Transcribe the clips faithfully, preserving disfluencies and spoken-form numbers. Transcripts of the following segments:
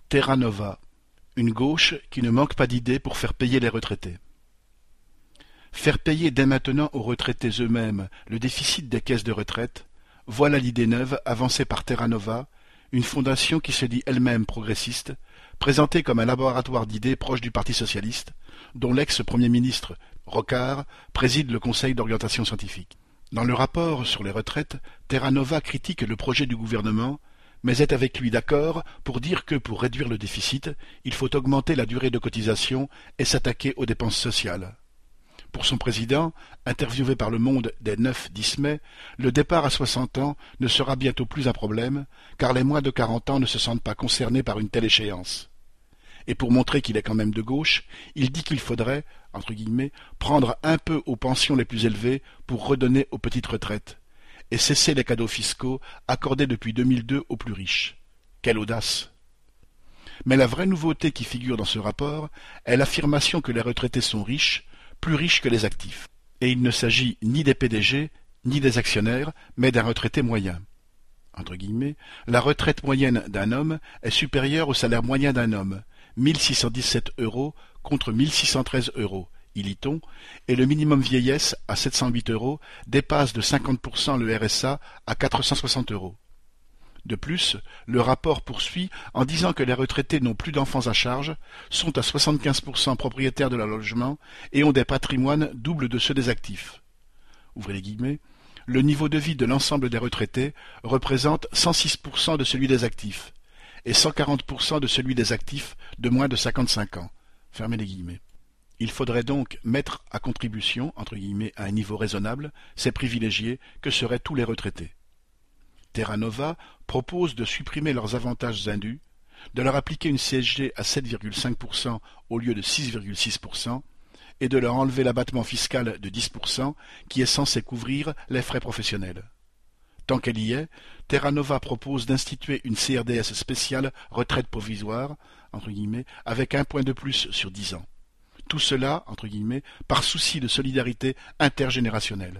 Terra Nova, une gauche qui ne manque pas d'idées pour faire payer les retraités. Faire payer dès maintenant aux retraités eux-mêmes le déficit des caisses de retraite, voilà l'idée neuve avancée par Terra Nova, une fondation qui se dit elle-même progressiste, présentée comme un laboratoire d'idées proche du Parti socialiste, dont l'ex-premier ministre Rocard préside le conseil d'orientation scientifique. Dans le rapport sur les retraites, Terra Nova critique le projet du gouvernement, mais est avec lui d'accord pour dire que pour réduire le déficit, il faut augmenter la durée de cotisation et s'attaquer aux dépenses sociales. Pour son président, interviewé par Le Monde dès neuf dix mai, le départ à soixante ans ne sera bientôt plus un problème, car les moins de quarante ans ne se sentent pas concernés par une telle échéance. Et pour montrer qu'il est quand même de gauche, il dit qu'il faudrait, entre guillemets, prendre un peu aux pensions les plus élevées pour redonner aux petites retraites, et cesser les cadeaux fiscaux accordés depuis deux mille deux aux plus riches. Quelle audace! Mais la vraie nouveauté qui figure dans ce rapport est l'affirmation que les retraités sont riches, plus riches que les actifs. Et il ne s'agit ni des P D G, ni des actionnaires, mais d'un retraité moyen. Entre guillemets, la retraite moyenne d'un homme est supérieure au salaire moyen d'un homme, mille six cent dix-sept euros contre mille six cent treize euros, y lit-on, et le minimum vieillesse à sept cent huit euros dépasse de cinquante pour cent le R S A à quatre cent soixante euros. De plus, le rapport poursuit en disant que les retraités n'ont plus d'enfants à charge, sont à soixante-quinze pour cent propriétaires de leur logement et ont des patrimoines doubles de ceux des actifs. Ouvrez les guillemets. Le niveau de vie de l'ensemble des retraités représente cent six pour cent de celui des actifs et cent quarante pour cent de celui des actifs de moins de cinquante-cinq ans. Fermez les guillemets. Il faudrait donc mettre à contribution, entre guillemets, à un niveau raisonnable, ces privilégiés que seraient tous les retraités. Terra Nova propose de supprimer leurs avantages indus, de leur appliquer une C S G à sept virgule cinq pour cent au lieu de six virgule six pour cent et de leur enlever l'abattement fiscal de dix pour cent qui est censé couvrir les frais professionnels. Tant qu'elle y est, Terra Nova propose d'instituer une C R D S spéciale retraite provisoire, entre guillemets, avec un point de plus sur dix ans. Tout cela, entre guillemets, par souci de solidarité intergénérationnelle.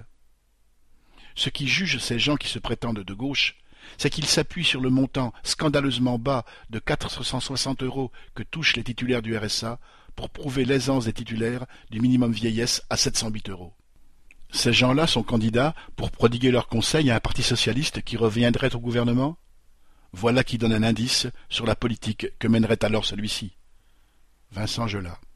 Ce qui juge ces gens qui se prétendent de gauche, c'est qu'ils s'appuient sur le montant scandaleusement bas de quatre cent soixante euros que touchent les titulaires du R S A pour prouver l'aisance des titulaires du minimum vieillesse à sept cent huit euros. Ces gens-là sont candidats pour prodiguer leurs conseils à un parti socialiste qui reviendrait au gouvernement? Voilà qui donne un indice sur la politique que mènerait alors celui-ci. Vincent Gelat.